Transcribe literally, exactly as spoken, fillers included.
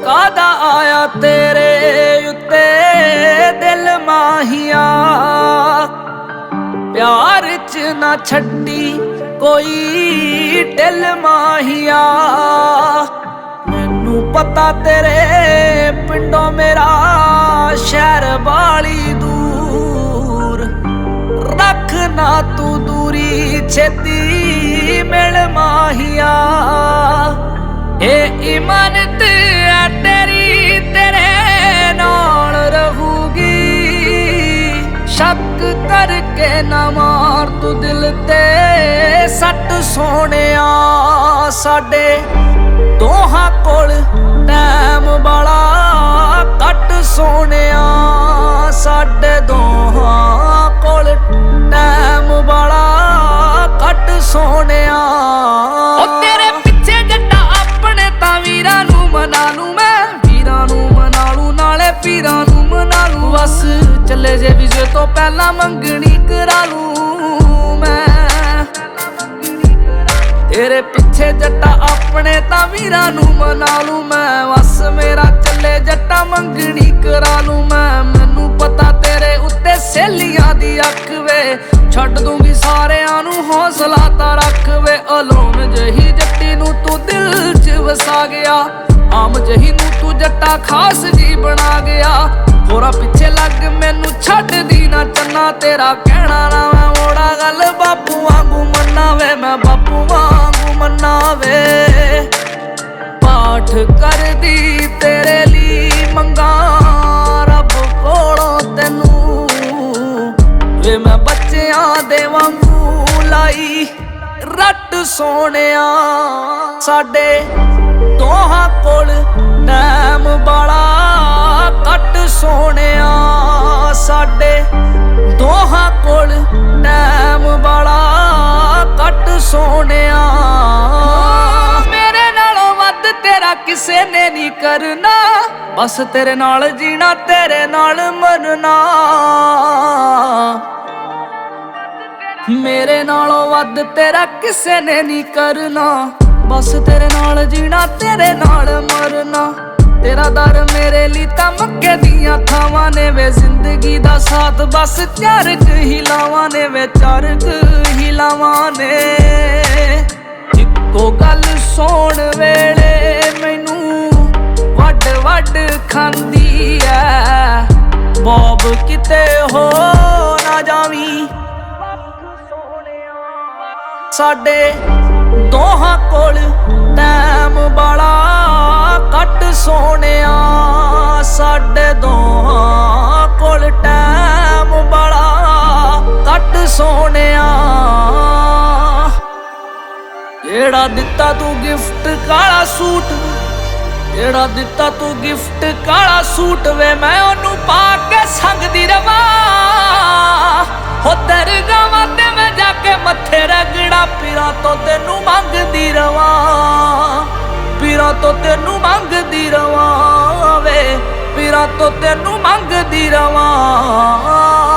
कादा आया तेरे उत्ते दिल माहिया, प्यार च ना छड्डी कोई दिल माहिया। मैनू पता तेरे पिंडों मेरा शहर बाली दूर, रख ना तू दूरी छेती मिल माहिया। ए इमानत है तेरी तेरे नाल रहूगी, शक करके ना मार तू दिल ते सट सोहणिया। साडे दोहां कोल टैम बड़ा घट सोहणिया, साडे दोहां कोल टैम बड़ा घट सोहणिया। ओ तेरे पिछे जट्टा अपने तां वीरां नूं मना लूं मैं, वीरां नूं मना लूं नाले पीरां नूं मना लूं। बस चले जे विजे तो पहला मंगनी करा लूं मैं। तेरे पिछे जट्टा अपने तां वीरां नूं मना लूं मैं, बस मेरा चले जट्टा मंगनी करा लूं मैं। मैनू पता तेरे उत्ते सहेलियां दी अख वे, छड्ड दूंगी सारियां नूं हौसला तां रख वे। अलोन जही जट्टी नूं तू दिल च वसा गया, आम जही नूं तू जट्टा खास जी बना गया। होरा पिछे लग मैनू छड्ड दी ना चन्ना, तेरा कहना ना मैं मोड़ा गल बापू वांगू मन्ना वे, मैं बापू वांगू मन्ना वे। पाठ कर दी तेरे ली मंगा रब कोलों तेनू वे, मैं बच्चियां दे वांगू लाई रट सोहणिया। साडे दोहां कोल टैम बड़ा घट सोहणिया, साडे दोहां कोल टैम बड़ा घट सोहणिया। मेरे नालों वध तेरा किसे ने नहीं करना, बस तेरे नाल जीना तेरे नाल मरना। मेरे नालों वध तेरा किसे ने नहीं करना, बस तेरे नाल जीना तेरे नाल मरना। तेरा दर मेरे लिए तां मक्के दियां थावां ने वे, जिंदगी दा साथ बस चार क हिलावां ने वे, चार क हिलावां ने। इक्को गल सोण वेले मैनू वड वड खांदी ऐ, बॉब किते हो ना जावी। साडे दोहां कोल टैम बड़ा घट सोहणिया, साडे दोहां कोल टैम बड़ा घट सोहणिया। जेड़ा दिता तू गिफ्ट काला सूट, जेड़ा दिता तू गिफ्ट काला सूट वे, मैं ओनू पा के संगदी रवां। हो तेरे गावां ते मैं जाके मत्थे रगड़ा, पीरां तो तेनू मंगदी रवां, पीरां तो तेनू मंगदी रवां वे, पीरां तो तेनू मंगदी रवां।